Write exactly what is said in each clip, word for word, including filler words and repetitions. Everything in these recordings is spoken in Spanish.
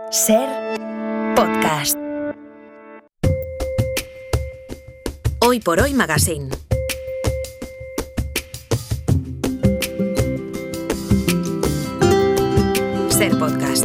Ser podcast. Hoy por Hoy Magazine. Ser podcast.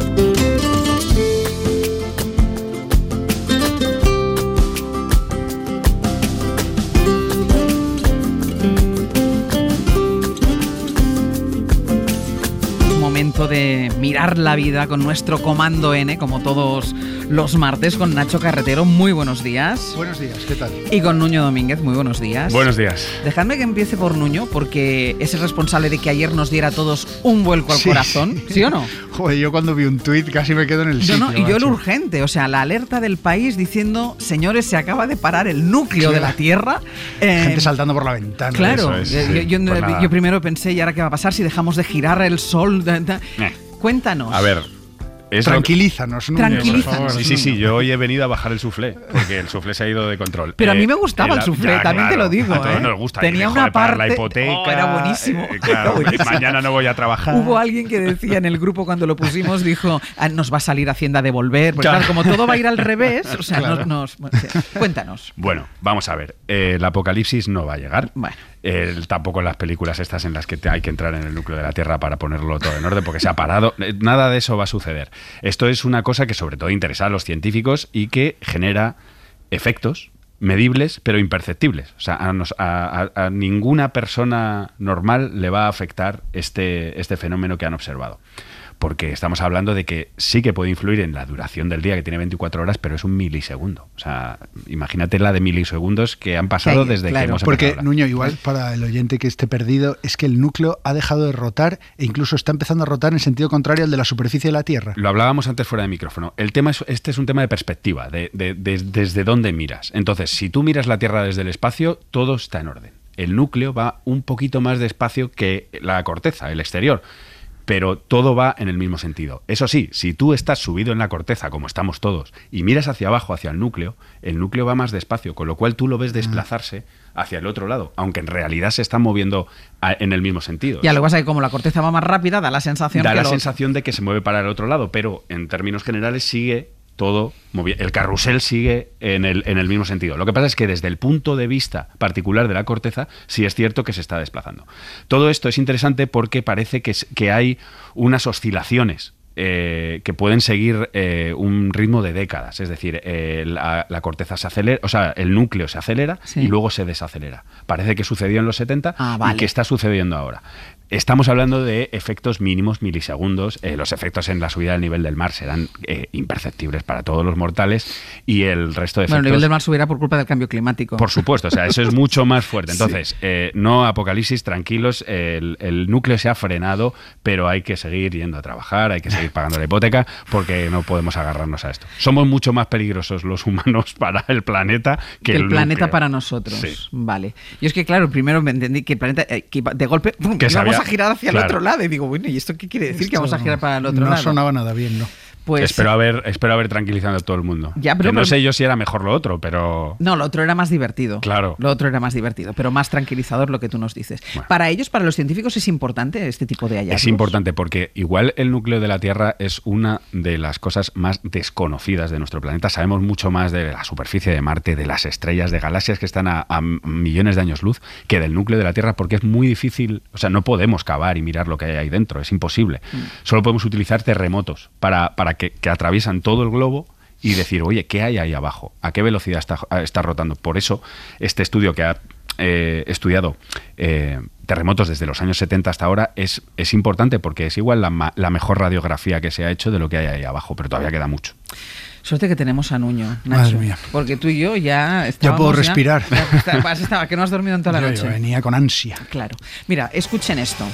Momento de mirar la vida con nuestro Comando N, como todos los martes, con Nacho Carretero. Muy buenos días. Buenos días, ¿qué tal? Y con Nuño Domínguez. Muy buenos días. Buenos días. Dejadme que empiece por Nuño, porque es el responsable de que ayer nos diera a todos un vuelco al sí. corazón. ¿Sí o no? Joder, yo cuando vi un tuit casi me quedo en el sitio. No, no, y macho. yo el urgente, o sea, la alerta del país diciendo, señores, se acaba de parar el núcleo claro. de la Tierra. Eh, Gente saltando por la ventana. Claro, es, yo, sí, yo, pues yo, yo primero pensé, ¿y ahora qué va a pasar si dejamos de girar el sol? Da, da. Eh. Cuéntanos. A ver. Es Tranquilízanos, ¿no? Tranquilízanos. Por favor. Sí, sí, sí, yo hoy he venido a bajar el suflé, porque el suflé se ha ido de control. Pero eh, a mí me gustaba el, el suflé, ya, también claro, te lo digo. A todos ¿eh? nos gusta. Tenía una parte... la hipoteca. Oh, era buenísimo. Eh, claro, era buenísimo. Mañana no voy a trabajar. Hubo alguien que decía en el grupo cuando lo pusimos, dijo, ah, nos va a salir Hacienda a devolver. Porque claro, como todo va a ir al revés, o sea, claro. nos, nos... Cuéntanos. Bueno, vamos a ver. Eh, el apocalipsis no va a llegar. Bueno. Eh, tampoco en las películas estas en las que te hay que entrar en el núcleo de la Tierra para ponerlo todo en orden porque se ha parado. Nada de eso va a suceder. Esto es una cosa que sobre todo interesa a los científicos y que genera efectos medibles pero imperceptibles. O sea, a, nos, a, a, a ninguna persona normal le va a afectar este, este fenómeno que han observado. Porque estamos hablando de que sí que puede influir en la duración del día, que tiene veinticuatro horas, pero es un milisegundo. O sea, imagínate la de milisegundos que han pasado sí, desde claro. que hemos Porque, empezado a hablar. Nuño, igual para el oyente que esté perdido, es que el núcleo ha dejado de rotar e incluso está empezando a rotar en sentido contrario al de la superficie de la Tierra. Lo hablábamos antes fuera de micrófono. El tema es, este es un tema de perspectiva, de, de, de, desde dónde miras. Entonces, si tú miras la Tierra desde el espacio, todo está en orden. El núcleo va un poquito más despacio que la corteza, el exterior. Pero todo va en el mismo sentido. Eso sí, si tú estás subido en la corteza, como estamos todos, y miras hacia abajo, hacia el núcleo, el núcleo va más despacio, con lo cual tú lo ves desplazarse hacia el otro lado, aunque en realidad se está moviendo a, en el mismo sentido. Ya, lo que pasa es que como la corteza va más rápida, da la sensación da que la lo... sensación de que se mueve para el otro lado, pero en términos generales sigue todo, el carrusel sigue en el, en el mismo sentido. Lo que pasa es que desde el punto de vista particular de la corteza, sí es cierto que se está desplazando. Todo esto es interesante porque parece que, que hay unas oscilaciones eh, que pueden seguir eh, un ritmo de décadas. Es decir, eh, la, la corteza se acelera, o sea, el núcleo se acelera sí. y luego se desacelera. Parece que sucedió en los setenta ah, vale. y que está sucediendo ahora. Estamos hablando de efectos mínimos, milisegundos. Eh, los efectos en la subida del nivel del mar serán eh, imperceptibles para todos los mortales y el resto de efectos... Bueno, el nivel del mar subirá por culpa del cambio climático. Por supuesto, o sea, eso es mucho más fuerte. Entonces, sí. eh, no apocalipsis, tranquilos, el, el núcleo se ha frenado, pero hay que seguir yendo a trabajar, hay que seguir pagando la hipoteca porque no podemos agarrarnos a esto. Somos mucho más peligrosos los humanos para el planeta que, que el, el planeta núcleo. Para nosotros. Sí. Vale. Y es que, claro, primero me entendí que el planeta, eh, que de golpe, ¡pum!, que vamos a girar hacia claro. el otro lado. Y digo, bueno, ¿y esto qué quiere decir? Esto que vamos a girar para el otro no lado. No sonaba nada bien, ¿no? Pues, espero haber espero haber tranquilizado a todo el mundo. Ya, pero, que no pero, sé yo si era mejor lo otro, pero... No, lo otro era más divertido. Claro. Lo otro era más divertido, pero más tranquilizador lo que tú nos dices. Bueno. Para ellos, para los científicos, ¿es importante este tipo de hallazgos? Es importante porque igual el núcleo de la Tierra es una de las cosas más desconocidas de nuestro planeta. Sabemos mucho más de la superficie de Marte, de las estrellas, de galaxias que están a, a millones de años luz, que del núcleo de la Tierra, porque es muy difícil, o sea, no podemos cavar y mirar lo que hay ahí dentro, es imposible. Mm. Solo podemos utilizar terremotos para, para que, que atraviesan todo el globo y decir, oye, ¿qué hay ahí abajo? ¿A qué velocidad está, está rotando? Por eso, este estudio que ha eh, estudiado eh, terremotos desde los años setenta hasta ahora es, es importante porque es igual la, la mejor radiografía que se ha hecho de lo que hay ahí abajo, pero todavía queda mucho. Suerte que tenemos a Nuño, Nacho. Madre mía. Porque tú y yo ya estábamos... Ya puedo respirar. Ya, ya, estaba, estaba, que no has dormido en toda la yo, noche. Yo venía con ansia. Claro. Mira, escuchen esto.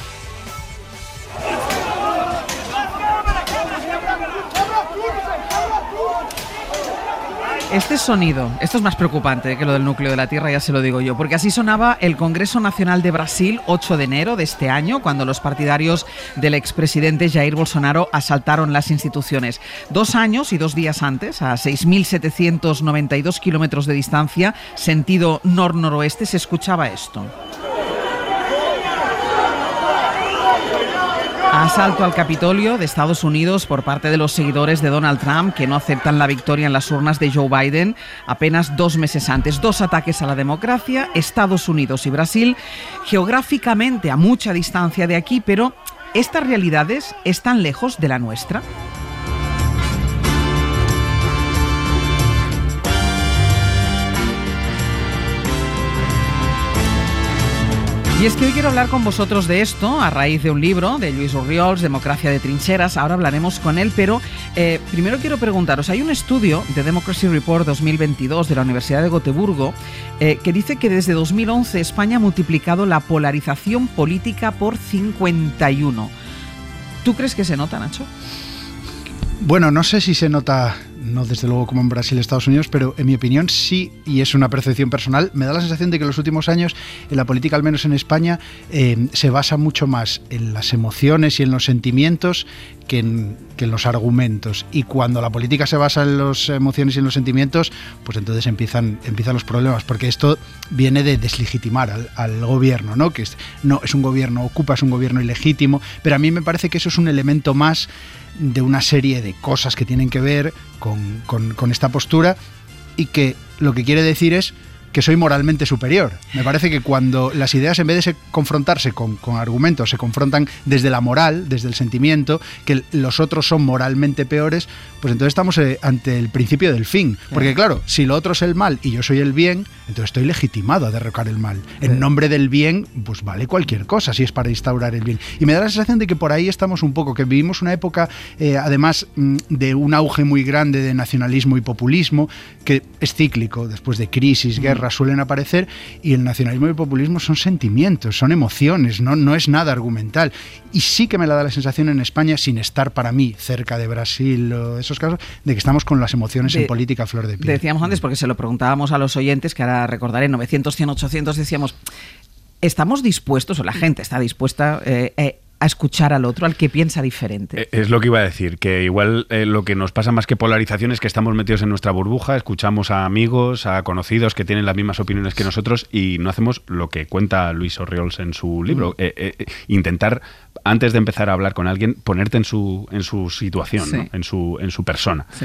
Este sonido, esto es más preocupante que lo del núcleo de la Tierra, ya se lo digo yo, porque así sonaba el Congreso Nacional de Brasil ocho de enero de este año, cuando los partidarios del expresidente Jair Bolsonaro asaltaron las instituciones. Dos años y dos días antes, a seis mil setecientos noventa y dos kilómetros de distancia, sentido nor-noroeste, se escuchaba esto. Asalto al Capitolio de Estados Unidos por parte de los seguidores de Donald Trump que no aceptan la victoria en las urnas de Joe Biden apenas dos meses antes. Dos ataques a la democracia, Estados Unidos y Brasil, geográficamente a mucha distancia de aquí, pero ¿estas realidades están lejos de la nuestra? Y es que hoy quiero hablar con vosotros de esto a raíz de un libro de Lluís Orriols, Democracia de trincheras. Ahora hablaremos con él, pero eh, primero quiero preguntaros, hay un estudio de Democracy Report dos mil veintidós de la Universidad de Gotemburgo eh, que dice que desde dos mil once España ha multiplicado la polarización política por cincuenta y uno. ¿Tú crees que se nota, Nacho? Bueno, no sé si se nota, no desde luego como en Brasil y Estados Unidos, pero en mi opinión sí, y es una percepción personal, me da la sensación de que en los últimos años en la política, al menos en España, eh, se basa mucho más en las emociones y en los sentimientos que en, que en los argumentos. Y cuando la política se basa en las emociones y en los sentimientos, pues entonces empiezan, empiezan los problemas, porque esto viene de deslegitimar al, al gobierno, ¿no? Que es, no, es un gobierno ocupa, es un gobierno ilegítimo, pero a mí me parece que eso es un elemento más de una serie de cosas que tienen que ver con, con, con esta postura y que lo que quiere decir es que soy moralmente superior. Me parece que cuando las ideas, en vez de confrontarse con, con argumentos, se confrontan desde la moral, desde el sentimiento, que los otros son moralmente peores, pues entonces estamos eh, ante el principio del fin. Porque claro, si lo otro es el mal y yo soy el bien, entonces estoy legitimado a derrocar el mal. En nombre del bien, pues vale cualquier cosa si es para instaurar el bien. Y me da la sensación de que por ahí estamos un poco, que vivimos una época, eh, además de un auge muy grande de nacionalismo y populismo, que es cíclico, después de crisis, guerra, suelen aparecer, y el nacionalismo y el populismo son sentimientos, son emociones, no, no es nada argumental. Y sí que me la da la sensación en España, sin estar para mí cerca de Brasil o esos casos, de que estamos con las emociones de, en política a flor de piel. Decíamos antes, porque se lo preguntábamos a los oyentes, que ahora recordaré, novecientos, cien, ochocientos, decíamos, ¿estamos dispuestos, o la gente está dispuesta eh, eh, a escuchar al otro, al que piensa diferente? Es lo que iba a decir, que igual eh, lo que nos pasa más que polarización es que estamos metidos en nuestra burbuja, escuchamos a amigos, a conocidos que tienen las mismas opiniones que nosotros y no hacemos lo que cuenta Lluís Orriols en su libro, mm. eh, eh, intentar, antes de empezar a hablar con alguien, ponerte en su, en su situación, sí. ¿no? en, su, en su persona. Sí.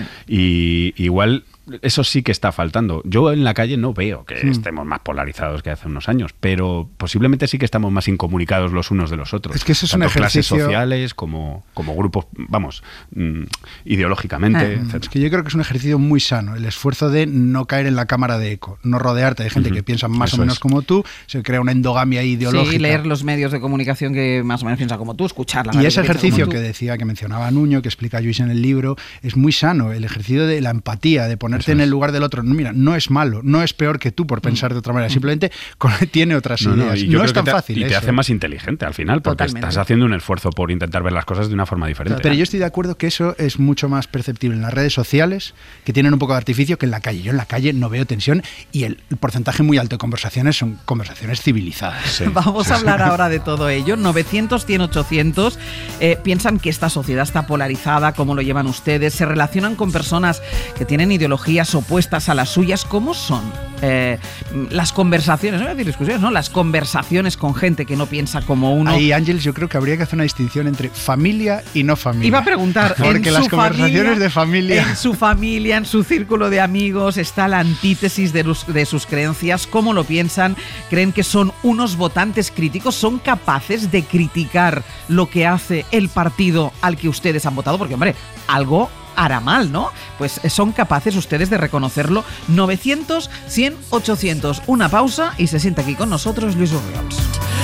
Y igual eso sí que está faltando. Yo en la calle no veo que sí. estemos más polarizados que hace unos años, pero posiblemente sí que estamos más incomunicados los unos de los otros. Es que eso es tanto un ejercicio... clases sociales como, como grupos, vamos, mmm, ideológicamente, ah, etcétera. Es que yo creo que es un ejercicio muy sano, el esfuerzo de no caer en la cámara de eco, no rodearte de gente uh-huh. que piensa más eso o menos es. como tú, se crea una endogamia ideológica. Sí, leer los medios de comunicación que más o menos piensan como tú, escucharla. Y ese ejercicio que decía, que mencionaba Nuño, que explica Lluís en el libro, es muy sano, el ejercicio de la empatía, de ponerte en el lugar del otro. No, mira, no es malo, no es peor que tú por pensar de otra manera, simplemente tiene otras no, ideas. No, no es tan te, fácil. Y eso. te hace más inteligente al final, porque Totalmente. estás haciendo un esfuerzo por intentar ver las cosas de una forma diferente. Pero yo estoy de acuerdo que eso es mucho más perceptible en las redes sociales, que tienen un poco de artificio, que en la calle. Yo en la calle no veo tensión y el porcentaje muy alto de conversaciones son conversaciones civilizadas. Sí. Vamos a hablar ahora de todo ello. novecientos, cien, ochocientos eh, piensan que esta sociedad está polarizada. ¿Cómo lo llevan ustedes? ¿Se relacionan con personas que tienen ideologías opuestas a las suyas? ¿Cómo son eh, las conversaciones? No voy a decir discusiones, ¿no? Las conversaciones con gente que no piensa como uno. Ahí, Ángeles, yo creo que habría que hacer una distinción entre familia y no familia. Iba a preguntar, porque en las su conversaciones familia, de familia... En su familia, en su círculo de amigos, está la antítesis de, los, de sus creencias. ¿Cómo lo piensan? ¿Creen que son unos votantes críticos? ¿Son capaces de criticar lo que hace el partido al que ustedes han votado? Porque, hombre, algo hará mal, ¿no? Pues son capaces ustedes de reconocerlo. novecientos, cien, ochocientos. Una pausa y se sienta aquí con nosotros Lluís Orriols.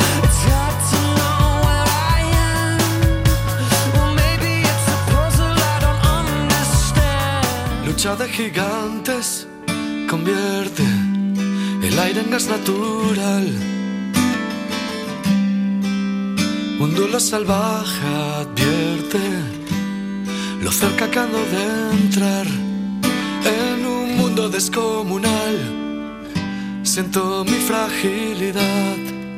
Lucha de gigantes convierte el aire en gas natural. Un duelo salvaje advierte lo cerca que ando de entrar en un mundo descomunal. Siento mi fragilidad.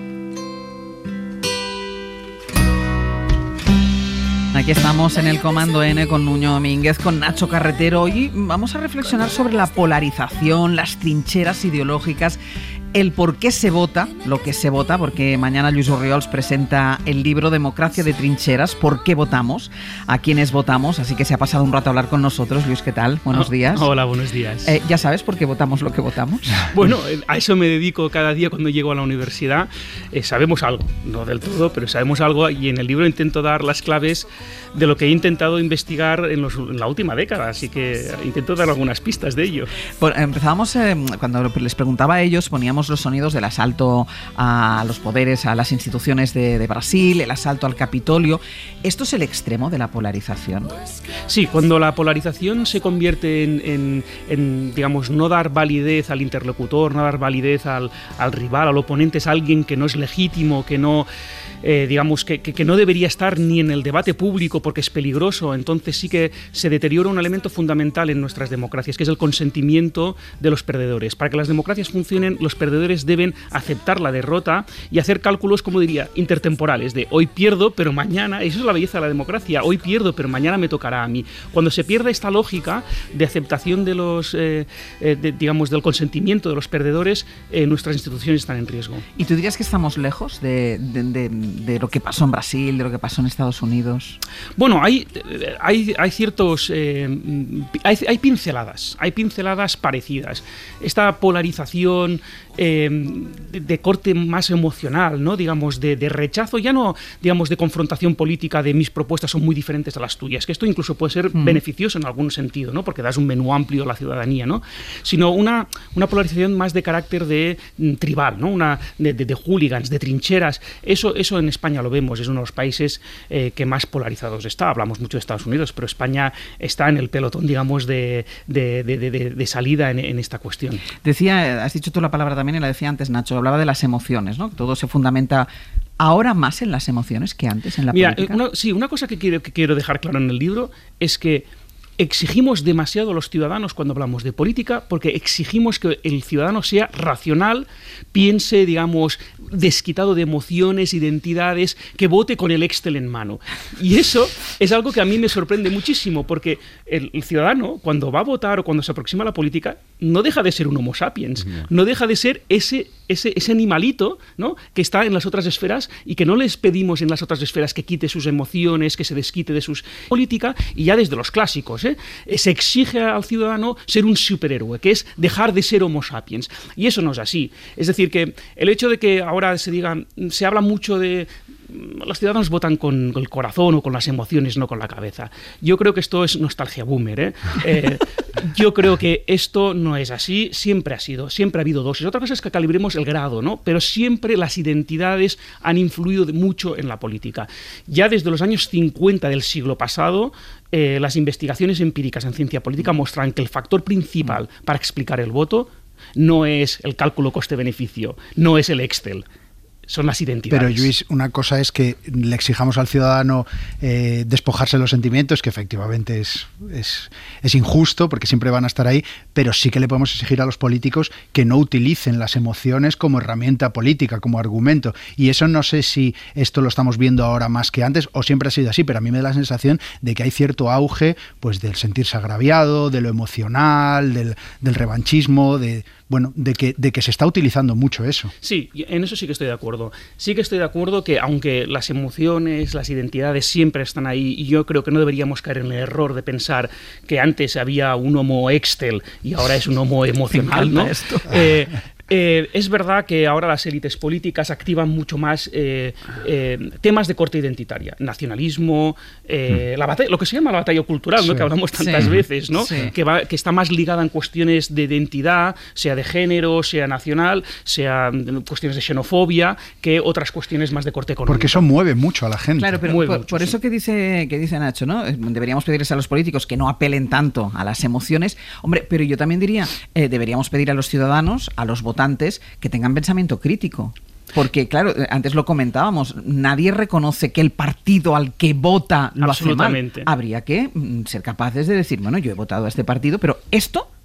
Aquí estamos en el Comando N con Nuño Domínguez, con Nacho Carretero. Hoy vamos a reflexionar sobre la polarización, las trincheras ideológicas. el por qué se vota, lo que se vota, porque mañana Lluís Orriols presenta el libro Democracia de Trincheras, ¿por qué votamos? ¿A quiénes votamos? Así que se ha pasado un rato a hablar con nosotros. Luis, ¿qué tal? Buenos días. Hola, buenos días. Eh, ¿Ya sabes por qué votamos lo que votamos? Bueno, a eso me dedico cada día cuando llego a la universidad. Eh, sabemos algo, no del todo, pero sabemos algo, y en el libro intento dar las claves de lo que he intentado investigar en, los, en la última década, así que intento dar algunas pistas de ello. Bueno, empezábamos, eh, cuando les preguntaba a ellos, poníamos los sonidos del asalto a los poderes, a las instituciones de, de Brasil, el asalto al Capitolio. ¿Esto es el extremo de la polarización? Sí, cuando la polarización se convierte en, en, en digamos, no dar validez al interlocutor, no dar validez al, al rival, al oponente, es alguien que no es legítimo, que no... Eh, digamos, que, que, que no debería estar ni en el debate público porque es peligroso, entonces sí que se deteriora un elemento fundamental en nuestras democracias, que es el consentimiento de los perdedores. Para que las democracias funcionen, los perdedores deben aceptar la derrota y hacer cálculos, como diría, intertemporales, de hoy pierdo, pero mañana, eso es la belleza de la democracia, hoy pierdo, pero mañana me tocará a mí. Cuando se pierde esta lógica de aceptación de los, eh, eh, de, digamos, del consentimiento de los perdedores, eh, nuestras instituciones están en riesgo. ¿Y tú dirías que estamos lejos de... de, de de lo que pasó en Brasil, de lo que pasó en Estados Unidos? Bueno, hay, hay, hay ciertos... Eh, hay, hay pinceladas, hay pinceladas parecidas. Esta polarización eh, de, de corte más emocional, ¿no? Digamos, de, de rechazo, ya no, digamos, de confrontación política de mis propuestas son muy diferentes a las tuyas, que esto incluso puede ser mm. beneficioso en algún sentido, ¿no? Porque das un menú amplio a la ciudadanía, ¿no? Sino una, una polarización más de carácter de tribal, ¿no? Una, de, de, de hooligans, de trincheras. Eso, eso en España lo vemos, es uno de los países eh, que más polarizados está. Hablamos mucho de Estados Unidos, pero España está en el pelotón, digamos, de, de, de, de, de salida en, en esta cuestión. Decía, has dicho tú la palabra también, y la decía antes Nacho, hablaba de las emociones, ¿no? Todo se fundamenta ahora más en las emociones que antes en la Mira, política. Una, sí, una cosa que quiero, que quiero dejar claro en el libro es que exigimos demasiado a los ciudadanos cuando hablamos de política, porque exigimos que el ciudadano sea racional, piense, digamos, desquitado de emociones, identidades, que vote con el Excel en mano. Y eso es algo que a mí me sorprende muchísimo, porque el, el ciudadano, cuando va a votar o cuando se aproxima a la política, no deja de ser un homo sapiens, no deja de ser ese, ese, ese animalito, ¿no?, que está en las otras esferas y que no les pedimos en las otras esferas que quite sus emociones, que se desquite de sus política, y ya desde los clásicos, ¿eh? Se exige al ciudadano ser un superhéroe, que es dejar de ser homo sapiens. Y eso no es así. Es decir, que el hecho de que ahora se diga, se habla mucho de los ciudadanos votan con el corazón o con las emociones, no con la cabeza. Yo creo que esto es nostalgia boomer, ¿eh? Eh, yo creo que esto no es así, siempre ha sido, siempre ha habido dosis. Otra cosa es que calibremos el grado, ¿no? Pero siempre las identidades han influido mucho en la política. Ya desde los años cincuenta del siglo pasado, eh, las investigaciones empíricas en ciencia política muestran que el factor principal para explicar el voto no es el cálculo coste-beneficio, no es el Excel, son las identidades. Pero, Lluís, una cosa es que le exijamos al ciudadano eh, despojarse de los sentimientos, que efectivamente es, es, es injusto, porque siempre van a estar ahí, pero sí que le podemos exigir a los políticos que no utilicen las emociones como herramienta política, como argumento. Y eso no sé si esto lo estamos viendo ahora más que antes, o siempre ha sido así, pero a mí me da la sensación de que hay cierto auge, pues, del sentirse agraviado, de lo emocional, del, del revanchismo, de... Bueno, de que, de que se está utilizando mucho eso. Sí, en eso sí que estoy de acuerdo. Sí que estoy de acuerdo que aunque las emociones, las identidades siempre están ahí, y yo creo que no deberíamos caer en el error de pensar que antes había un homo Excel y ahora es un homo emocional, ¿no? Esto. Eh, Eh, es verdad que ahora las élites políticas activan mucho más eh, eh, temas de corte identitaria, nacionalismo, eh, mm. la batalla, lo que se llama la batalla cultural, sí. ¿no?, que hablamos tantas sí. veces, ¿no? Sí. que, va, que está más ligada en cuestiones de identidad, sea de género, sea nacional, sea cuestiones de xenofobia, que otras cuestiones más de corte económico. Porque eso mueve mucho a la gente. Claro, pero mueve por, mucho, por eso sí. que dice, que dice Nacho, ¿no? Deberíamos pedirles a los políticos que no apelen tanto a las emociones. Hombre, pero yo también diría, eh, deberíamos pedir a los ciudadanos, a los votantes, que tengan pensamiento crítico. Porque, claro, antes lo comentábamos, nadie reconoce que el partido al que vota lo hace mal. Habría que ser capaces de decir, bueno, yo he votado a este partido, pero esto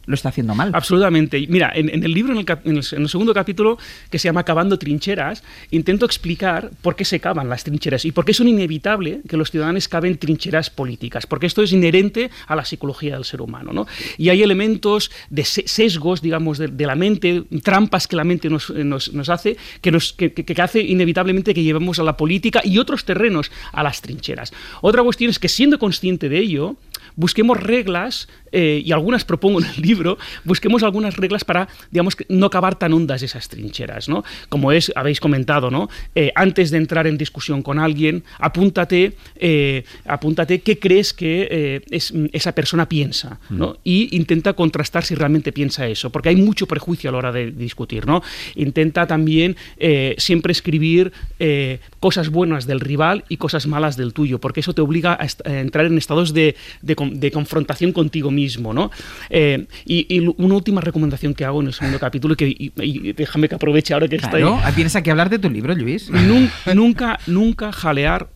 lo está haciendo mal. Absolutamente. Mira, en, en el libro, en el, cap, en, el, en el segundo capítulo, que se llama Cavando trincheras, intento explicar por qué se cavan las trincheras y por qué es inevitable que los ciudadanos caven trincheras políticas, porque esto es inherente a la psicología del ser humano, ¿no? Y hay elementos de sesgos, digamos, de, de la mente, trampas que la mente nos, nos, nos hace, que, nos, que, que hace inevitablemente que llevemos a la política y otros terrenos a las trincheras. Otra cuestión es que, siendo consciente de ello, busquemos reglas, eh, y algunas propongo en el libro, busquemos algunas reglas para, digamos, no cavar tan hondas esas trincheras, ¿no? Como es, habéis comentado, ¿no? Eh, antes de entrar en discusión con alguien, apúntate, eh, apúntate qué crees que eh, es, esa persona piensa, ¿no? Mm. Y intenta contrastar si realmente piensa eso, porque hay mucho prejuicio a la hora de discutir, ¿no? Intenta también eh, siempre escribir eh, cosas buenas del rival y cosas malas del tuyo, porque eso te obliga a, est- a entrar en estados de, de, de confrontación contigo mismo, ¿no? Eh, y, y una última recomendación que hago en el segundo capítulo, que, y, y déjame que aproveche ahora que claro, está ahí. Tienes aquí a hablar de tu libro, Luis. Nun, nunca, nunca jalear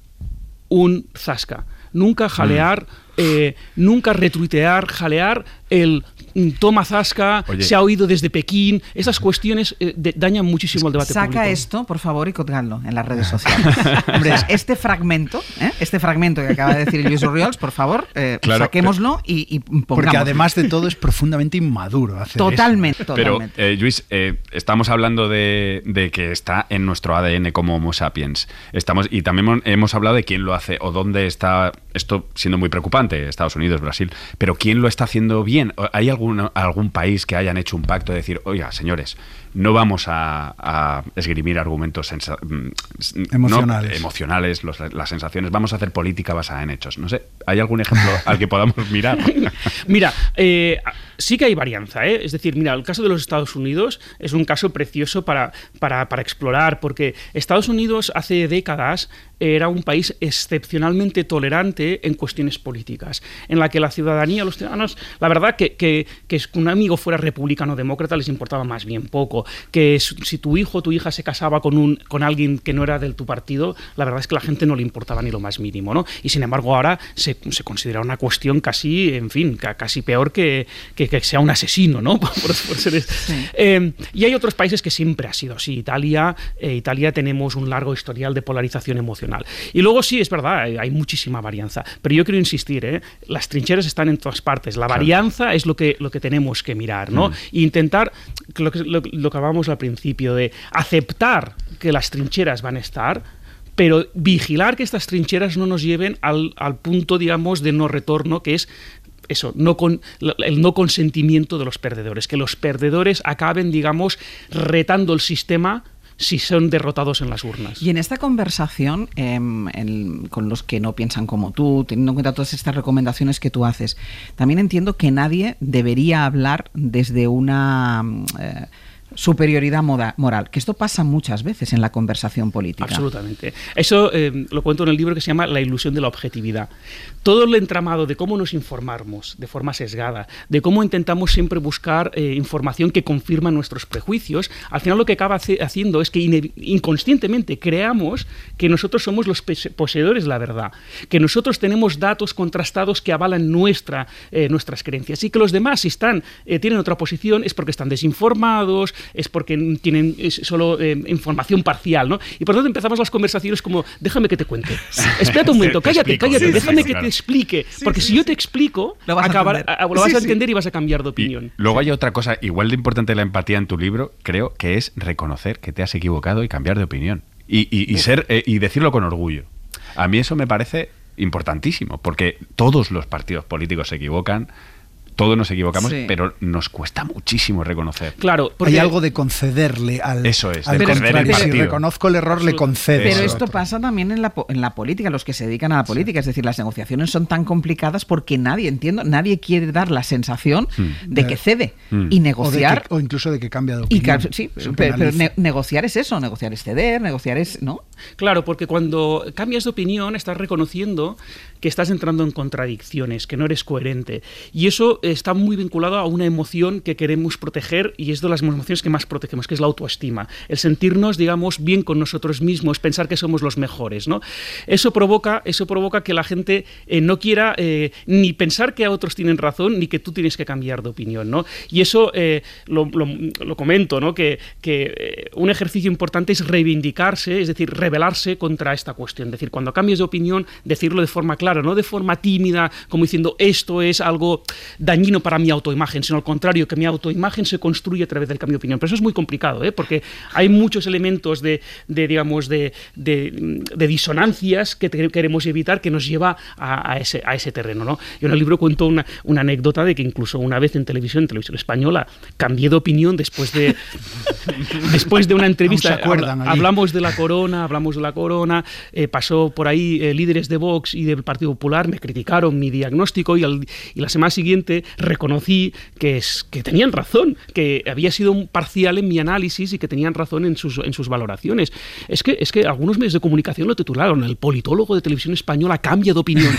un zasca. Nunca jalear, mm. eh, nunca retuitear, jalear el toma zasca, Oye. se ha oído desde Pekín. Esas cuestiones eh, de, dañan muchísimo el debate Saca público. Saca esto, por favor, y colgadlo en las redes sociales. Hombre, este fragmento, ¿eh? este fragmento que acaba de decir Luis Orriols, por favor, eh, claro, saquémoslo pero, y, y pongamos. Porque además de todo es profundamente inmaduro hacer totalmente, eso. Totalmente. Pero, eh, Luis, eh, estamos hablando de, de que está en nuestro A D N como Homo sapiens. Estamos, y también hemos hablado de quién lo hace o dónde está esto siendo muy preocupante, Estados Unidos, Brasil, pero quién lo está haciendo bien. ¿Hay algún, algún país que hayan hecho un pacto de decir, oiga, señores, no vamos a, a esgrimir argumentos sensa- emocionales, no, emocionales los, las sensaciones, vamos a hacer política basada en hechos? No sé, ¿hay algún ejemplo al que podamos mirar? Mira, eh, sí que hay varianza, ¿eh? Es decir, mira, el caso de los Estados Unidos es un caso precioso para, para, para explorar, porque Estados Unidos hace décadas era un país excepcionalmente tolerante en cuestiones políticas, en la que la ciudadanía, los ciudadanos, la verdad que, que, que un amigo fuera republicano o demócrata les importaba más bien poco, que si tu hijo o tu hija se casaba con, un, con alguien que no era de tu partido, la verdad es que a la gente no le importaba ni lo más mínimo, ¿no? Y sin embargo ahora se, se considera una cuestión casi, en fin, casi peor que, que, que sea un asesino, ¿no? Por, por ser, sí. eh, y hay otros países que siempre ha sido así. Italia, eh, Italia tenemos un largo historial de polarización emocional. Y luego sí, es verdad, hay, hay muchísima varianza, pero yo quiero insistir, ¿eh? Las trincheras están en todas partes, la varianza claro. es lo que, lo que tenemos que mirar, ¿no? Mm. E intentar, lo que, lo, lo que hablábamos al principio, de aceptar que las trincheras van a estar, pero vigilar que estas trincheras no nos lleven al, al punto, digamos, de no retorno, que es eso, no con, el no consentimiento de los perdedores, que los perdedores acaben, digamos, retando el sistema si son derrotados en las urnas. Y en esta conversación, eh, en, con los que no piensan como tú, teniendo en cuenta todas estas recomendaciones que tú haces, también entiendo que nadie debería hablar desde una Eh, superioridad moda, moral, que esto pasa muchas veces en la conversación política. Absolutamente. Eso eh, lo cuento en el libro que se llama La ilusión de la objetividad. Todo el entramado de cómo nos informamos de forma sesgada, de cómo intentamos siempre buscar eh, información que confirma nuestros prejuicios, al final lo que acaba hace, haciendo es que ine- inconscientemente creamos que nosotros somos los pese- poseedores de la verdad, que nosotros tenemos datos contrastados que avalan nuestra, eh, nuestras creencias, y que los demás, si están, eh, tienen otra posición, es porque están desinformados, es porque tienen es solo eh, información parcial, ¿no? Y por tanto empezamos las conversaciones como, déjame que te cuente. Sí. Espérate un momento, cállate, explico, cállate, sí, déjame sí, que claro. te explique. Sí, porque sí, si yo te explico, lo vas, acabar, a, a, lo vas sí, a entender sí. y vas a cambiar de opinión. Y luego hay otra cosa, igual de importante de la empatía en tu libro, creo, que es reconocer que te has equivocado y cambiar de opinión. Y, y, y, ser, eh, y decirlo con orgullo. A mí eso me parece importantísimo, porque todos los partidos políticos se equivocan, todos nos equivocamos, sí. pero nos cuesta muchísimo reconocer. Claro, porque hay algo de concederle al, eso es, al de contrario. Si reconozco el error, le concedo. Pero esto pasa también en la, en la política, los que se dedican a la política. Sí. Es decir, las negociaciones son tan complicadas porque nadie, entiendo, nadie quiere dar la sensación mm. de que cede mm. y negociar. O, de que, o incluso de que cambia de opinión. Y, sí, pero, pero ne- negociar es eso, negociar es ceder, negociar es, ¿no? Claro, porque cuando cambias de opinión estás reconociendo que estás entrando en contradicciones, que no eres coherente. Y eso está muy vinculado a una emoción que queremos proteger y es de las emociones que más protegemos, que es la autoestima. El sentirnos, digamos, bien con nosotros mismos, pensar que somos los mejores, ¿no? Eso provoca, eso provoca que la gente eh, no quiera eh, ni pensar que a otros tienen razón ni que tú tienes que cambiar de opinión, ¿no? Y eso eh, lo, lo, lo comento, ¿no? Que, que eh, un ejercicio importante es reivindicarse, es decir, rebelarse contra esta cuestión. Es decir, cuando cambies de opinión, decirlo de forma clara, no de forma tímida, como diciendo esto es algo dañino para mi autoimagen, sino al contrario, que mi autoimagen se construye a través del cambio de opinión. Pero eso es muy complicado, ¿eh? Porque hay muchos elementos de, de digamos, de, de, de disonancias que te, queremos evitar que nos lleva a, a, ese, a ese terreno, ¿no? Yo en el libro cuento una, una anécdota de que incluso una vez en televisión, en televisión española, cambié de opinión después de después de una entrevista. Habla, hablamos de la corona, hablamos de la corona, eh, pasó por ahí eh, líderes de Vox y del Partido Popular, me criticaron mi diagnóstico y, al, y la semana siguiente reconocí que, es, que tenían razón, que había sido un parcial en mi análisis y que tenían razón en sus, en sus valoraciones. Es que, es que algunos medios de comunicación lo titularon: el politólogo de televisión española cambia de opinión.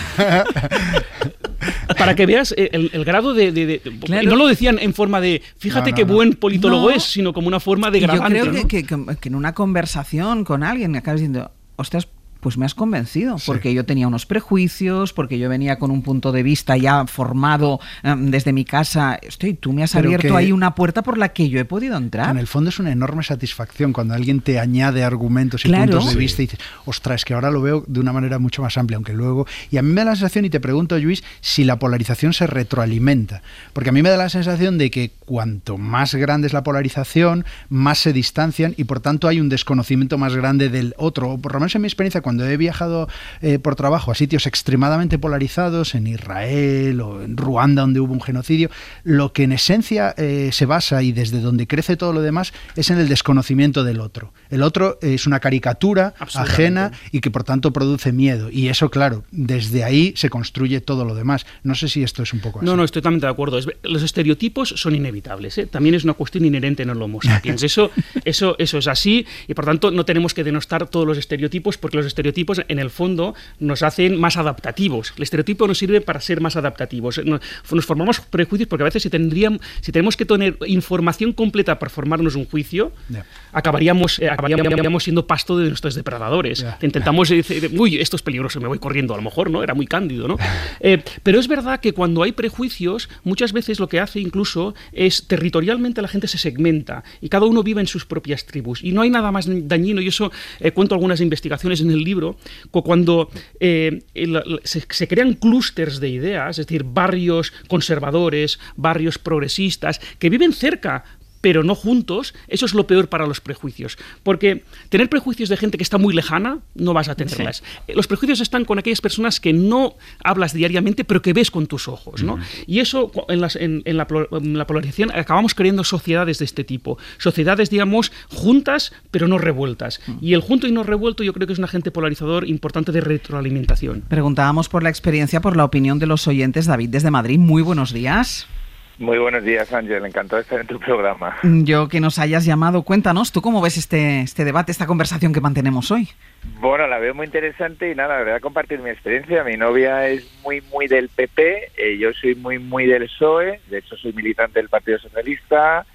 Para que veas el, el grado de... de, de claro. Y no lo decían en forma de, fíjate no, no, qué no. buen politólogo no. es, sino como una forma de grabante. Yo creo ¿no? que, que, que en una conversación con alguien me acabas diciendo, ostras, pues me has convencido, sí. porque yo tenía unos prejuicios, porque yo venía con un punto de vista ya formado um, desde mi casa. Estoy, tú me has Pero abierto ahí una puerta por la que yo he podido entrar. En el fondo es una enorme satisfacción cuando alguien te añade argumentos y claro. puntos de vista y dices, ostras, es que ahora lo veo de una manera mucho más amplia, aunque luego... Y a mí me da la sensación, y te pregunto, Lluís, si la polarización se retroalimenta. Porque a mí me da la sensación de que cuanto más grande es la polarización, más se distancian y por tanto hay un desconocimiento más grande del otro. O por lo menos en mi experiencia, cuando Cuando he viajado eh, por trabajo a sitios extremadamente polarizados, en Israel o en Ruanda, donde hubo un genocidio, lo que en esencia eh, se basa y desde donde crece todo lo demás es en el desconocimiento del otro. El otro es una caricatura ajena y que por tanto produce miedo. Y eso, claro, desde ahí se construye todo lo demás. No sé si esto es un poco así. No, no, estoy totalmente de acuerdo. Es, los estereotipos son inevitables, ¿eh? También es una cuestión inherente en el Homo sapiens. Eso, eso, eso es así y por tanto no tenemos que denostar todos los estereotipos porque los estereotipos estereotipos en el fondo nos hacen más adaptativos. El estereotipo nos sirve para ser más adaptativos. Nos, nos formamos prejuicios porque a veces si, tendríamos, si tenemos que tener información completa para formarnos un juicio, yeah. acabaríamos, eh, acabaríamos siendo pasto de nuestros depredadores. Yeah. Intentamos decir, uy, esto es peligroso, me voy corriendo. A lo mejor no, era muy cándido, ¿no? Eh, pero es verdad que cuando hay prejuicios, muchas veces lo que hace incluso es territorialmente la gente se segmenta y cada uno vive en sus propias tribus. Y no hay nada más dañino, y eso eh, cuento algunas investigaciones en el libro, cuando eh, el, se, se crean clústeres de ideas, es decir, barrios conservadores, barrios progresistas, que viven cerca, pero no juntos, eso es lo peor para los prejuicios. Porque tener prejuicios de gente que está muy lejana, no vas a tenerlas. Sí. Los prejuicios están con aquellas personas que no hablas diariamente, pero que ves con tus ojos, ¿no? Uh-huh. Y eso, en, las, en, en, la, en la polarización, acabamos creando sociedades de este tipo. Sociedades, digamos, juntas, pero no revueltas. Uh-huh. Y el junto y no revuelto yo creo que es un agente polarizador importante de retroalimentación. Preguntábamos por la experiencia, por la opinión de los oyentes. David, desde Madrid, muy buenos días. Muy buenos días, Ángel. Encantado de estar en tu programa. Yo que nos hayas llamado. Cuéntanos, ¿tú cómo ves este, este debate, esta conversación que mantenemos hoy? Bueno, la veo muy interesante y nada, voy a compartir mi experiencia. Mi novia es muy, muy del P P, eh, yo soy muy, muy del P S O E, de hecho soy militante del Partido Socialista.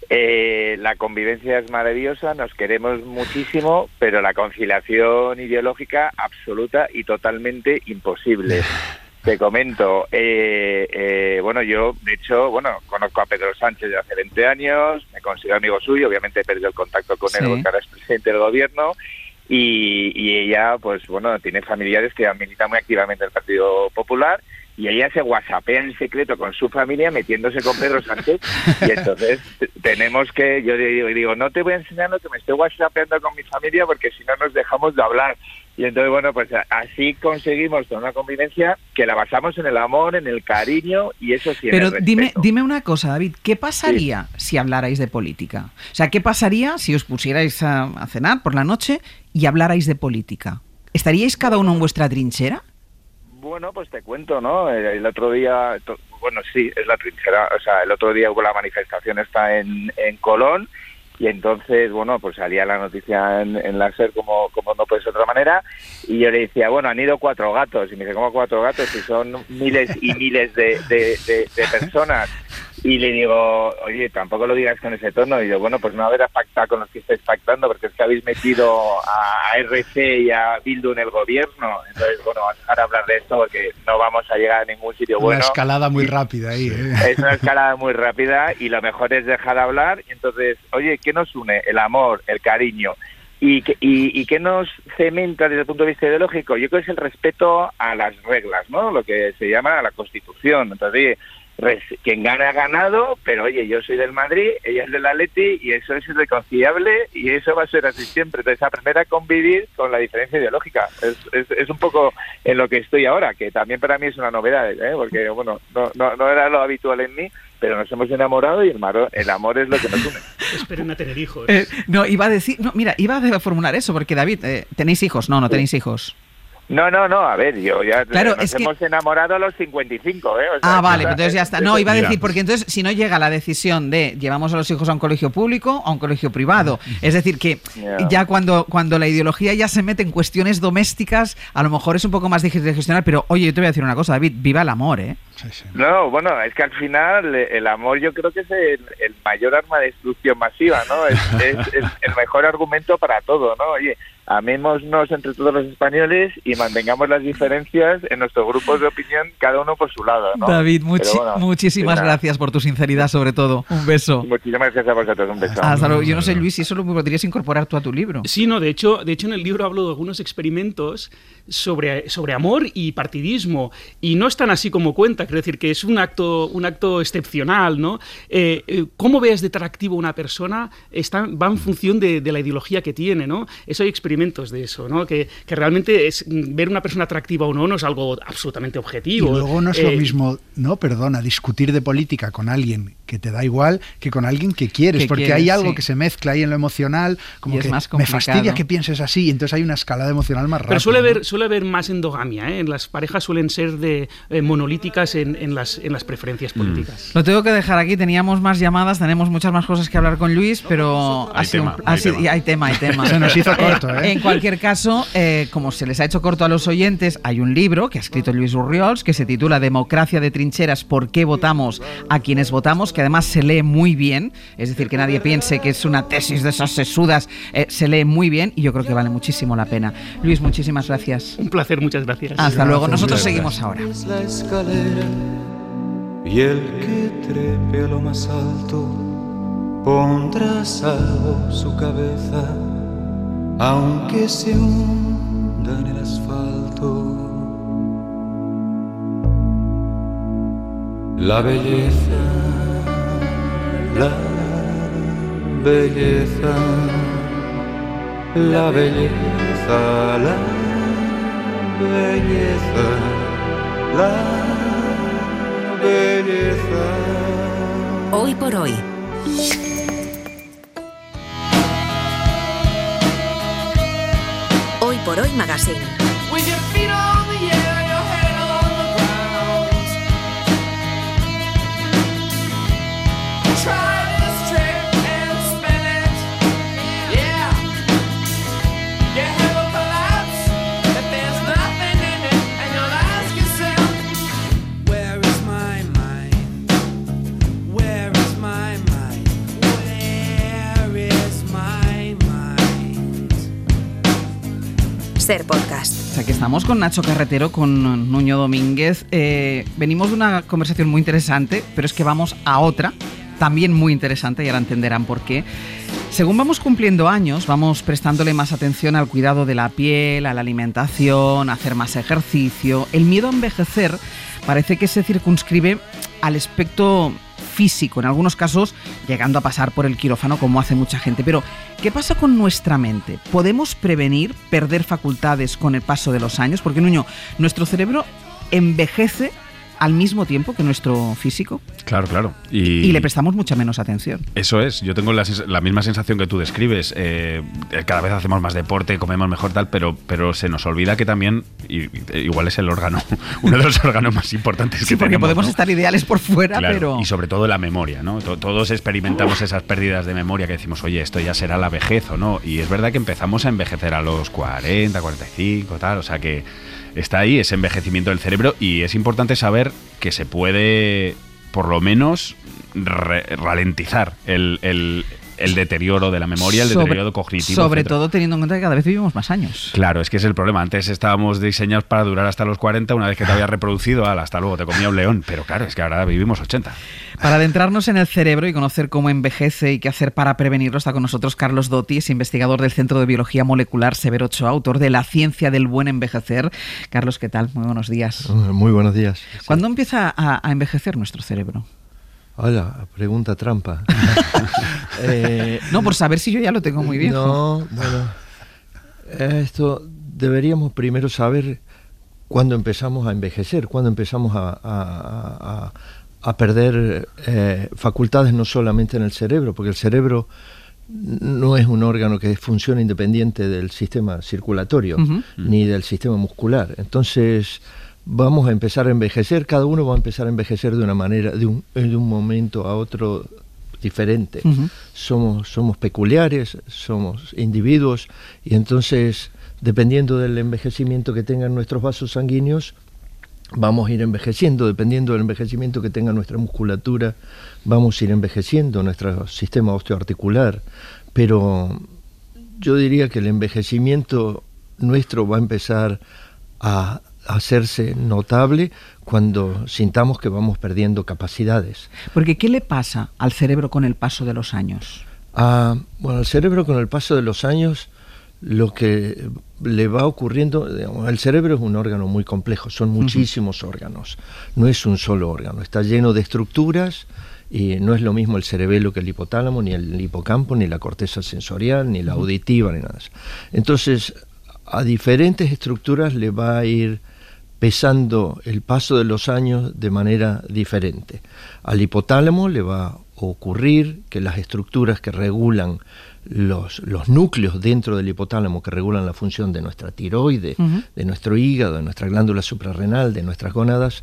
Eh, la convivencia es maravillosa, nos queremos muchísimo, pero la conciliación ideológica absoluta y totalmente imposible. Te comento, eh, eh, bueno, yo, de hecho, bueno, conozco a Pedro Sánchez de hace veinte años, me considero amigo suyo, obviamente he perdido el contacto con sí. él porque ahora es presidente del gobierno, y, y ella, pues, bueno, tiene familiares que militan muy activamente en el Partido Popular, y ella se whatsappea en secreto con su familia metiéndose con Pedro Sánchez, y entonces t- tenemos que, yo digo, digo, no te voy a enseñar lo que me estoy whatsappeando con mi familia porque si no nos dejamos de hablar. Y entonces, bueno, pues así conseguimos toda una convivencia que la basamos en el amor, en el cariño y eso sí. Pero en el dime, dime una cosa, David, ¿qué pasaría sí. si hablarais de política? O sea, ¿qué pasaría si os pusierais a, a cenar por la noche y hablarais de política? ¿Estaríais cada uno en vuestra trinchera? Bueno, pues te cuento, ¿no? El, el otro día, to, bueno, sí, es la trinchera. O sea, el otro día hubo la manifestación esta en, en Colón. y entonces, bueno, pues salía la noticia en, en la SER como, como no puede ser de otra manera, y yo le decía, bueno, han ido cuatro gatos, y me dice, ¿cómo cuatro gatos? Si son miles y miles de, de, de, de personas. Y le digo, oye, tampoco lo digas con ese tono. Y yo, bueno, pues no haber pactado con los que estáis pactando, porque es que habéis metido a R C y a Bildu en el gobierno. Entonces, bueno, vamos a dejar de hablar de esto porque no vamos a llegar a ningún sitio bueno. Una escalada muy rápida ahí, ¿eh? Es una escalada muy rápida y lo mejor es dejar de hablar. Y entonces, oye, ¿qué nos une? El amor, el cariño. ¿Y, y, ¿Y qué nos cementa desde el punto de vista ideológico? Yo creo que es el respeto a las reglas, ¿no? Lo que se llama la Constitución. Entonces, oye, quien gana ha ganado, pero oye, yo soy del Madrid, ella es del Atleti y eso es irreconciliable y eso va a ser así siempre. Entonces aprender a convivir con la diferencia ideológica es, es, es un poco en lo que estoy ahora, que también para mí es una novedad, ¿eh? Porque bueno, no, no, no era lo habitual en mí, pero nos hemos enamorado y el, maro, el amor es lo que nos une. Esperen a tener hijos. Eh, no, iba a decir, no, mira, iba a formular eso, porque David, eh, ¿tenéis hijos? No, no tenéis hijos. No, no, no, a ver, yo ya claro, nos es hemos que... enamorado a los cincuenta y cinco, ¿eh? O sea, ah, vale, esa, entonces ya está. No, iba a decir, porque entonces si no llega la decisión de llevamos a los hijos a un colegio público o a un colegio privado, es decir, que yeah. ya cuando, cuando la ideología ya se mete en cuestiones domésticas, a lo mejor es un poco más difícil de gestionar, pero oye, yo te voy a decir una cosa, David, viva el amor, ¿eh? Sí, sí. No, bueno, es que al final el amor yo creo que es el, el mayor arma de destrucción masiva, ¿no? Es, es, es el mejor argumento para todo, ¿no? Oye, amémonos entre todos los españoles y mantengamos las diferencias en nuestros grupos de opinión, cada uno por su lado, ¿no? David, muchi- bueno, muchísimas sí, gracias por tu sinceridad, sobre todo. Un beso. Muchísimas gracias a vosotros, un beso. Hasta luego. Yo no sé, Luis, si eso lo podrías incorporar tú a tu libro. Sí, no, de hecho, de hecho en el libro hablo de algunos experimentos sobre, sobre amor y partidismo, y no es tan así como cuenta, quiero decir que es un acto, un acto excepcional, ¿no? Eh, eh, cómo veas de atractivo a una persona está, va en función de, de la ideología que tiene, ¿no? Eso hay experimentos de eso, ¿no? Que, que realmente es ver una persona atractiva o no no es algo absolutamente objetivo. Y luego no es eh, lo mismo, no, perdona, discutir de política con alguien que te da igual que con alguien que quieres, que porque quieres, hay algo sí. que se mezcla ahí en lo emocional, como Y es que más me complicado. fastidia que pienses así, y entonces hay una escalada emocional más rápida. Pero suele ¿no? haber, suele haber más endogamia, ¿eh? Las parejas suelen ser de eh, monolíticas en, en, las, en las preferencias políticas. Lo tengo que dejar aquí, teníamos más llamadas, tenemos muchas más cosas que hablar con Luis, pero Hay ha sido tema, un- ha hay sido- tema. hay tema, hay tema. Se nos hizo corto, ¿eh? En cualquier caso, eh, como se les ha hecho corto a los oyentes, hay un libro que ha escrito Luis Urriols que se titula Democracia de trincheras, ¿por qué votamos a quienes votamos? Que además se lee muy bien, es decir, que nadie piense que es una tesis de esas sesudas, eh, se lee muy bien y yo creo que vale muchísimo la pena. Luis, muchísimas gracias. Un placer, muchas gracias. Hasta luego, nosotros Muchas seguimos ahora. Es la escalera y el que trepe a lo más alto pondrá a salvo su cabeza, aunque se hunda en el asfalto. La belleza, la belleza, la belleza, la belleza, la belleza. Hoy por hoy. Hoy por hoy Magazine. With your feet on the air, your head on the ground. Try this trick and spin it. Yeah. Your head will collapse if there's nothing in it, and you'll ask yourself, where is my mind? Where is my mind? Where is my mind? Ser Podcast. O sea, que estamos con Nacho Carretero, con Nuño Domínguez. Eh, venimos de una conversación muy interesante, pero es que vamos a otra, también muy interesante, y ahora entenderán por qué. Según vamos cumpliendo años, vamos prestándole más atención al cuidado de la piel, a la alimentación, a hacer más ejercicio. El miedo a envejecer parece que se circunscribe al aspecto físico, en algunos casos llegando a pasar por el quirófano como hace mucha gente. Pero, ¿qué pasa con nuestra mente? ¿Podemos prevenir perder facultades con el paso de los años? Porque, Nuño, nuestro cerebro envejece al mismo tiempo que nuestro físico. Claro, claro. Y, y le prestamos mucha menos atención. Eso es. Yo tengo la, la misma sensación que tú describes. Eh, cada vez hacemos más deporte, comemos mejor tal, pero, pero se nos olvida que también, y, igual es el órgano, uno de los órganos más importantes que sí, porque tenemos, podemos ¿no? estar ideales por fuera, Claro, pero... y sobre todo la memoria, ¿no? Todos experimentamos esas pérdidas de memoria que decimos, oye, esto ya será la vejez o no. Y es verdad que empezamos a envejecer a los cuarenta, cuarenta y cinco, tal, o sea que está ahí ese envejecimiento del cerebro y es importante saber que se puede, por lo menos, re- ralentizar el, el, el deterioro de la memoria, el sobre, deterioro cognitivo. Sobre etcétera. todo teniendo en cuenta que cada vez vivimos más años. Claro, es que es el problema. Antes estábamos diseñados para durar hasta los cuarenta, una vez que te habías reproducido, ala, hasta luego, te comía un león. Pero claro, es que ahora vivimos ochenta. Para adentrarnos en el cerebro y conocer cómo envejece y qué hacer para prevenirlo, está con nosotros Carlos Dotti, es investigador del Centro de Biología Molecular Severo Ochoa, autor de La ciencia del buen envejecer. Carlos, ¿qué tal? Muy buenos días. Muy buenos días. ¿Cuándo empieza a, a envejecer nuestro cerebro? Hola, pregunta trampa. eh, no, por saber si yo ya lo tengo muy viejo. No, bueno, esto deberíamos primero saber cuándo empezamos a envejecer, cuándo empezamos a, a, a, a perder eh, facultades no solamente en el cerebro, porque el cerebro no es un órgano que funciona independiente del sistema circulatorio, uh-huh. ni del sistema muscular. Entonces vamos a empezar a envejecer, cada uno va a empezar a envejecer de una manera, de un, de un momento a otro diferente. Uh-huh. Somos, somos peculiares, somos individuos, y entonces, dependiendo del envejecimiento que tengan nuestros vasos sanguíneos, vamos a ir envejeciendo. Dependiendo del envejecimiento que tenga nuestra musculatura, vamos a ir envejeciendo, nuestro sistema osteoarticular. Pero yo diría que el envejecimiento nuestro va a empezar a hacerse notable cuando sintamos que vamos perdiendo capacidades. Porque ¿qué le pasa al cerebro con el paso de los años? Ah, bueno, al cerebro con el paso de los años, lo que le va ocurriendo, digamos, el cerebro es un órgano muy complejo, son muchísimos uh-huh. órganos, no es un solo órgano, está lleno de estructuras y no es lo mismo el cerebelo que el hipotálamo, ni el hipocampo, ni la corteza sensorial, ni la auditiva, ni nada de eso. Entonces, a diferentes estructuras le va a ir pesando el paso de los años de manera diferente. Al hipotálamo le va a ocurrir que las estructuras que regulan los, los núcleos dentro del hipotálamo, que regulan la función de nuestra tiroide, uh-huh. de nuestro hígado, de nuestra glándula suprarrenal, de nuestras gónadas,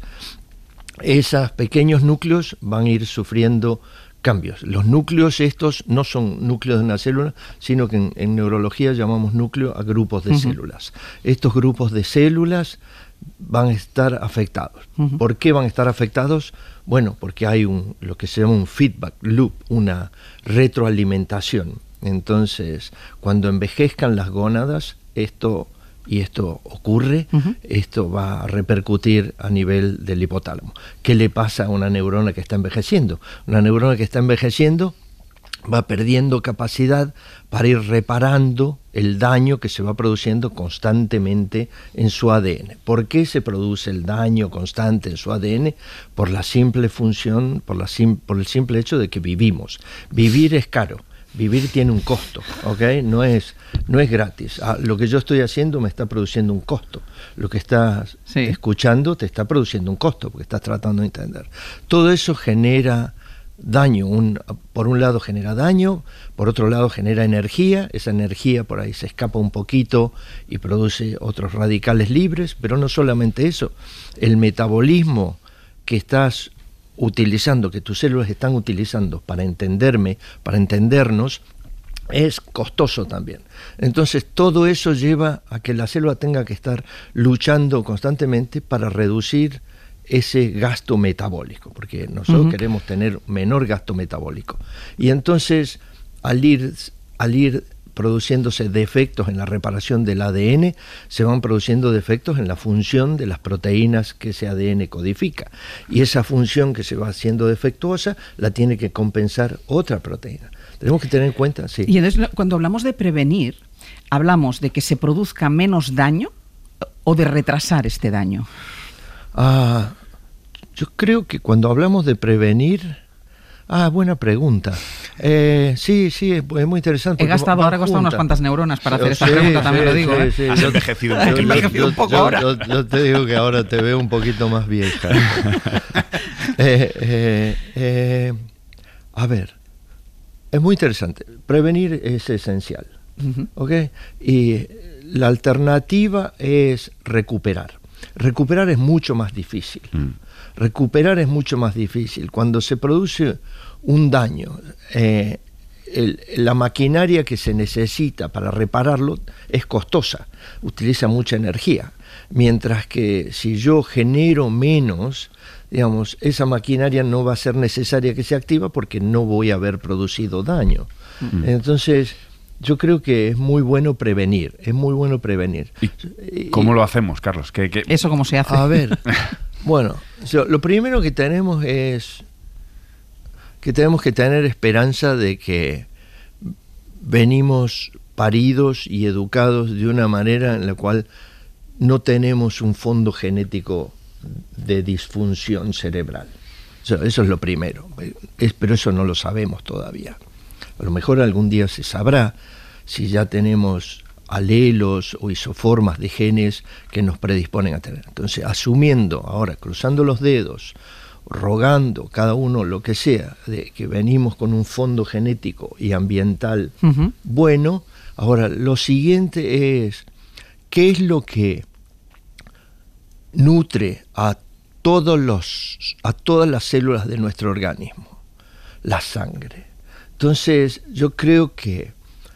esos pequeños núcleos van a ir sufriendo cambios. Los núcleos estos no son núcleos de una célula, sino que en, en neurología llamamos núcleo a grupos de uh-huh. células. Estos grupos de células van a estar afectados. Uh-huh. ¿Por qué van a estar afectados? Bueno, porque hay un, lo que se llama un feedback loop, una retroalimentación. Entonces, cuando envejezcan las gónadas, esto, y esto ocurre, uh-huh. esto va a repercutir a nivel del hipotálamo. ¿Qué le pasa a una neurona que está envejeciendo? Una neurona que está envejeciendo va perdiendo capacidad para ir reparando el daño que se va produciendo constantemente en su A D N. ¿Por qué se produce el daño constante en su A D N? Por la simple función, por, la sim- por el simple hecho de que vivimos. Vivir es caro. Vivir tiene un costo, ¿ok? No es, no es gratis. Ah, lo que yo estoy haciendo me está produciendo un costo. Lo que estás sí. escuchando te está produciendo un costo, porque estás tratando de entender. Todo eso genera daño. Un, por un lado genera daño, por otro lado genera energía. Esa energía por ahí se escapa un poquito y produce otros radicales libres, pero no solamente eso. El metabolismo que estás utilizando, que tus células están utilizando para entenderme, para entendernos, es costoso también. Entonces todo eso lleva a que la célula tenga que estar luchando constantemente para reducir ese gasto metabólico, porque nosotros uh-huh. queremos tener menor gasto metabólico. Y entonces al ir, al ir produciéndose defectos en la reparación del A D N, se van produciendo defectos en la función de las proteínas que ese A D N codifica. Y esa función que se va haciendo defectuosa la tiene que compensar otra proteína. Tenemos que tener en cuenta, sí. Y entonces, cuando hablamos de prevenir, ¿hablamos de que se produzca menos daño o de retrasar este daño? Ah, yo creo que cuando hablamos de prevenir... Ah, buena pregunta. Eh, sí, sí, es, es muy interesante. He gastado, ahora he costado unas cuantas neuronas para hacer esta pregunta, también lo digo. Sí, ¿eh? sí, Has yo- envejecido un yo- poquito. yo- envejecido un yo- poco yo- ahora. yo- yo te digo que ahora te veo un poquito más vieja. Eh, eh, eh, a ver, es muy interesante. Prevenir es esencial. Ujú. ¿Ok? Y la alternativa es recuperar. Recuperar es mucho más difícil. Mm. Recuperar es mucho más difícil. Cuando se produce un daño, eh, el- la maquinaria que se necesita para repararlo es costosa, utiliza mucha energía. Mientras que si yo genero menos, digamos, esa maquinaria no va a ser necesaria que se activa porque no voy a haber producido daño. Mm. Entonces, yo creo que es muy bueno prevenir, es muy bueno prevenir. ¿Y cómo lo hacemos, Carlos? ¿Qué, qué- Eso cómo se hace. A ver, bueno, so- lo primero que tenemos es que tenemos que tener esperanza de que venimos paridos y educados de una manera en la cual no tenemos un fondo genético de disfunción cerebral. So, eso es lo primero, es, pero eso no lo sabemos todavía. A lo mejor algún día se sabrá si ya tenemos alelos o isoformas de genes que nos predisponen a tener. Entonces, asumiendo, ahora cruzando los dedos, rogando cada uno lo que sea, de que venimos con un fondo genético y ambiental Ujú. bueno, ahora lo siguiente es, ¿qué es lo que nutre a todos los, a todas las células de nuestro organismo? La sangre. Entonces, yo creo que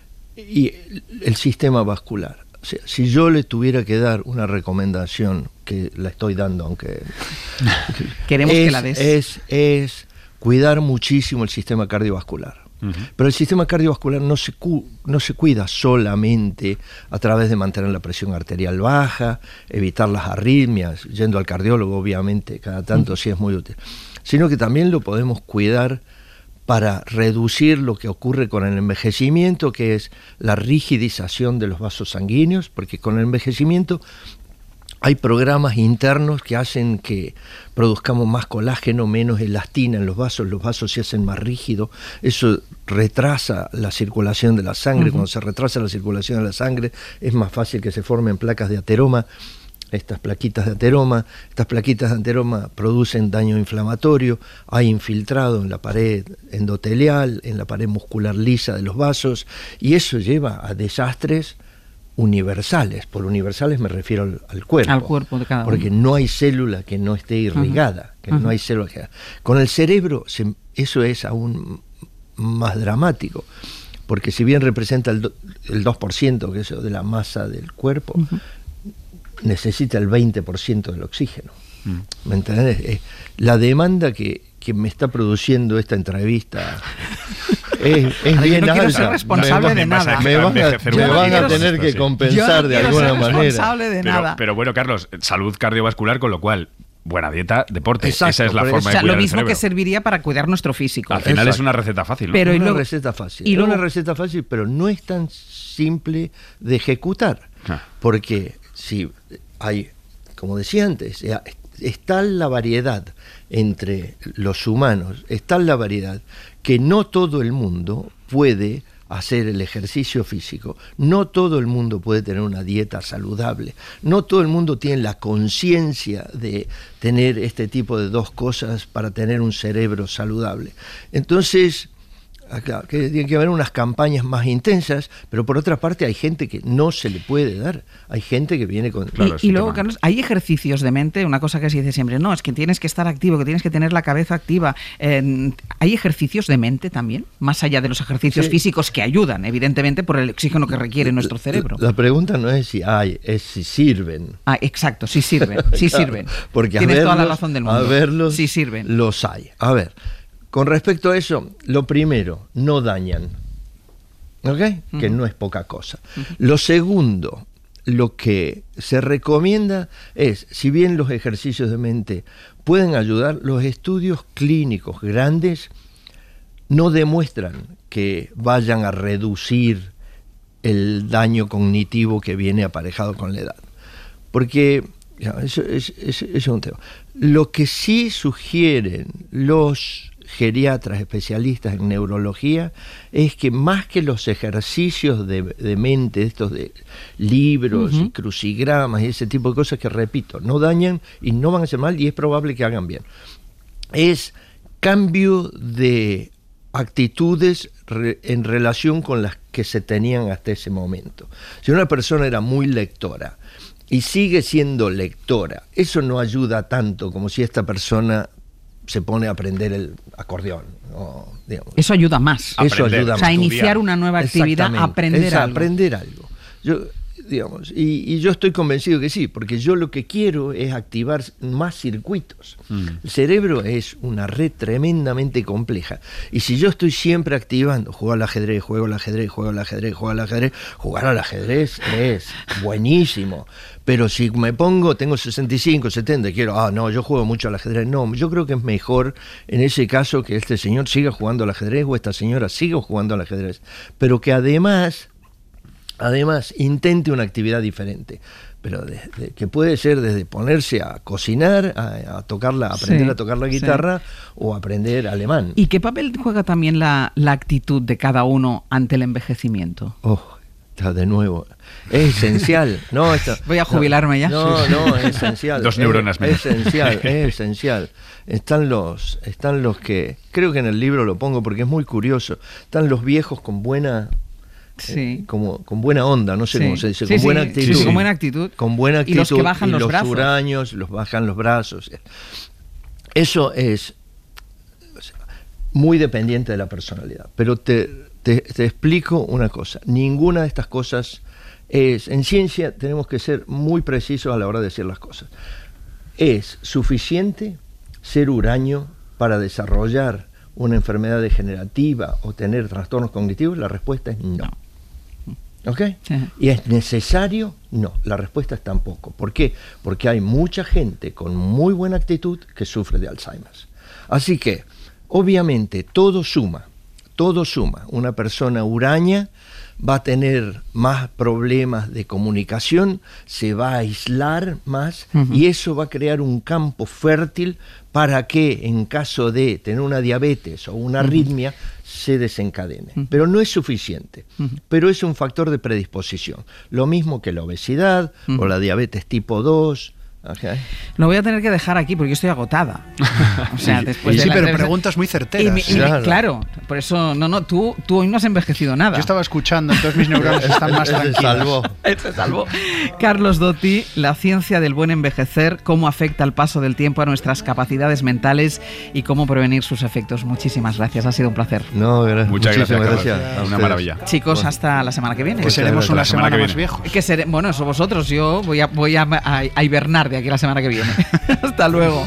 y el, el sistema vascular. O sea, si yo le tuviera que dar una recomendación, que la estoy dando, aunque Queremos es, que la des. es, es cuidar muchísimo el sistema cardiovascular. Ujú. Pero el sistema cardiovascular no se, cu- no se cuida solamente a través de mantener la presión arterial baja, evitar las arritmias, yendo al cardiólogo, obviamente, cada tanto sí es muy útil, sino que también lo podemos cuidar para reducir lo que ocurre con el envejecimiento, que es la rigidización de los vasos sanguíneos, porque con el envejecimiento hay programas internos que hacen que produzcamos más colágeno, menos elastina en los vasos, los vasos se hacen más rígidos, eso retrasa la circulación de la sangre. Ujú. Cuando se retrasa la circulación de la sangre es más fácil que se formen placas de ateroma, estas plaquitas de ateroma, estas plaquitas de ateroma producen daño inflamatorio, hay infiltrado en la pared endotelial, en la pared muscular lisa de los vasos, y eso lleva a desastres universales. Por universales me refiero al, al cuerpo. Al cuerpo de cada uno. Porque no hay célula que no esté irrigada, que Ujú. no hay célula que... Con el cerebro se- eso es aún más dramático, porque si bien representa el, do- el dos por ciento que es de la masa del cuerpo, Ujú. necesita el veinte por ciento del oxígeno. Mm. ¿Me entendés? Eh, la demanda que, que me está produciendo esta entrevista es, es Ahora, yo bien no quiero alta. ser responsable me, de va- nada. Me van a, Envejecer me un van a poquito. tener Esto que sí. compensar Yo no de quiero alguna ser manera. responsable de Pero, nada. pero bueno, Carlos, salud cardiovascular, con lo cual, buena dieta, deporte. Exacto, Esa es la pero forma O de sea, cuidar lo el mismo que cerebro. serviría para cuidar nuestro físico. Al final es Exacto. una receta fácil, ¿no? Pero y una luego- receta fácil. y Es luego- una receta fácil, pero no es tan simple de ejecutar. Ah. Porque si hay, como decía antes, eh, está la variedad entre los humanos, está la variedad que no todo el mundo puede hacer el ejercicio físico, no todo el mundo puede tener una dieta saludable, no todo el mundo tiene la conciencia de tener este tipo de dos cosas para tener un cerebro saludable. Entonces, acá, que tiene que haber unas campañas más intensas, pero por otra parte hay gente que no se le puede dar, hay gente que viene con... Claro, y es y un luego, tema. Carlos, hay ejercicios de mente, una cosa que se dice siempre, no, es que tienes que estar activo, que tienes que tener la cabeza activa. Eh, ¿Hay ejercicios de mente también? Más allá de los ejercicios Sí. físicos que ayudan, evidentemente, por el oxígeno que requiere nuestro cerebro. La pregunta no es si hay, es si sirven. Ah, exacto, sí sirven, sí Claro, sirven. Porque a Tienes toda la verlos- razón del A mundo. verlos, Sí sirven. los hay. A ver, con respecto a eso, lo primero, no dañan. ¿Ok? Que no es poca cosa. Lo segundo, lo que se recomienda es, si bien los ejercicios de mente pueden ayudar, los estudios clínicos grandes no demuestran que vayan a reducir el daño cognitivo que viene aparejado con la edad. Porque ya, eso, es, es- eso es un tema. Lo que sí sugieren los geriatras especialistas en neurología, es que más que los ejercicios de, de mente, estos de libros uh-huh. y crucigramas y ese tipo de cosas que, repito, no dañan y no van a hacer mal y es probable que hagan bien, es cambio de actitudes re, en relación con las que se tenían hasta ese momento. Si una persona era muy lectora y sigue siendo lectora, eso no ayuda tanto como si esta persona se pone a aprender el acordeón. O, digamos. Eso ayuda más. Eso Aprender, ayuda O sea, más. iniciar una nueva actividad, aprender es algo. aprender algo. Yo, digamos, y, y yo estoy convencido que sí, porque yo lo que quiero es activar más circuitos. Mm. El cerebro es una red tremendamente compleja. Y si yo estoy siempre activando, juego al ajedrez, juego al ajedrez, juego al ajedrez, juego al ajedrez, jugar al ajedrez es buenísimo. Pero si me pongo, tengo sesenta y cinco, setenta, quiero, ah, no, yo juego mucho al ajedrez. No, yo creo que es mejor en ese caso que este señor siga jugando al ajedrez o esta señora siga jugando al ajedrez. Pero que además, además intente una actividad diferente. Pero de, de, que puede ser desde ponerse a cocinar, a, a tocarla, a aprender sí, a tocar la guitarra sí. o aprender alemán. ¿Y qué papel juega también la, la actitud de cada uno ante el envejecimiento? Oh. De nuevo, es esencial. No, esta, Voy a jubilarme no, ya. No, no, es esencial. Dos neuronas es, menos. Es esencial, es esencial. Están los, están los que, creo que en el libro lo pongo porque es muy curioso. Están los viejos con buena, sí. eh, como con buena onda, no sé sí. cómo se dice, sí, con sí, buena sí, actitud, sí, con buena actitud. Con buena actitud. Y los que bajan y los, los brazos. huraños, los bajan los brazos. Eso es muy dependiente de la personalidad. Pero te, te, te explico una cosa. Ninguna de estas cosas es, en ciencia tenemos que ser muy precisos a la hora de decir las cosas. ¿Es suficiente ser huraño para desarrollar una enfermedad degenerativa o tener trastornos cognitivos? La respuesta es no. ¿Ok? Sí. ¿Y es necesario? No, la respuesta es tampoco. ¿Por qué? Porque hay mucha gente con muy buena actitud que sufre de Alzheimer. Así que, obviamente, todo suma, todo suma. Una persona huraña va a tener más problemas de comunicación, se va a aislar más uh-huh. y eso va a crear un campo fértil para que en caso de tener una diabetes o una uh-huh. arritmia se desencadene. Uh-huh. Pero no es suficiente, uh-huh. pero es un factor de predisposición. Lo mismo que la obesidad uh-huh. o la diabetes tipo dos. Okay. Lo voy a tener que dejar aquí porque yo estoy agotada. O sea, después sí, de sí la pero entrevista... preguntas muy certeras. Y mi, y claro. claro, por eso, no, no, tú, tú hoy no has envejecido nada. Yo estaba escuchando, entonces mis neuronas están más tranquilas. Se salvó. Se salvó. Carlos Doty, La ciencia del buen envejecer, cómo afecta el paso del tiempo a nuestras capacidades mentales y cómo prevenir sus efectos. Muchísimas gracias, ha sido un placer. No, gracias. Muchas gracias, gracias. gracias. Una maravilla. Chicos, hasta la semana que viene. Que seremos una semana, semana más viejos. Que seré, bueno, eso vosotros, yo voy a, voy a, a, a hibernar de aquí la semana que viene. Hasta luego.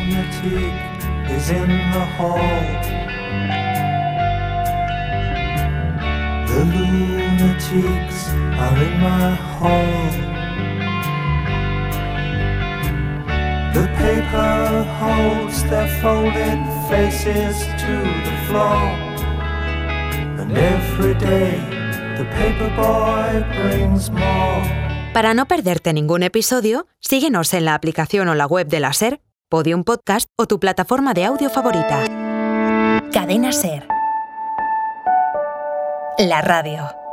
The lunatics are in my hall. The paper holds their folded faces to the floor. And every day the paper boy brings more. Para no perderte ningún episodio, síguenos en la aplicación o la web de la SER, Podium Podcast o tu plataforma de audio favorita. Cadena SER. La radio.